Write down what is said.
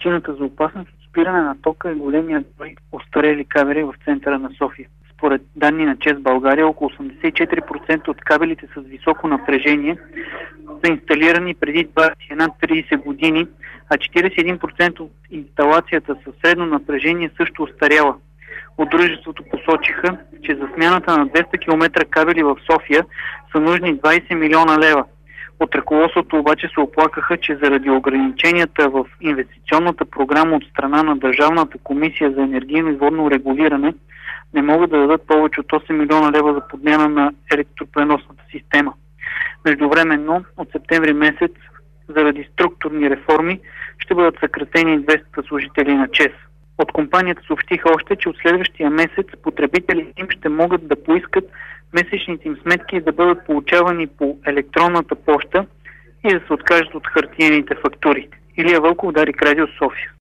Причината за опасност от спиране на тока е големия брой остарели кабели в центъра на София. Според данни на ЧЕЗ България, около 84% от кабелите с високо напрежение са инсталирани преди 21-30 години, а 41% от инсталацията със средно напрежение също остаряла. От дружеството посочиха, че за смяната на 200 км кабели в София са нужни 20 милиона лева. От ръководството обаче се оплакаха, че заради ограниченията в инвестиционната програма от страна на Държавната комисия за енергийно и водно регулиране не могат да дадат повече от 8 милиона лева за подмяна на електропреносната система. Междувременно, от септември месец, заради структурни реформи, ще бъдат съкратени 200 служители на ЧЕЗ. От компанията съобщиха още, че от следващия месец потребителите им ще могат да поискат месечните им сметки да бъдат получавани по електронната поща и да се откажат от хартиените фактури. Илия Вълков, Дарик Радио, София.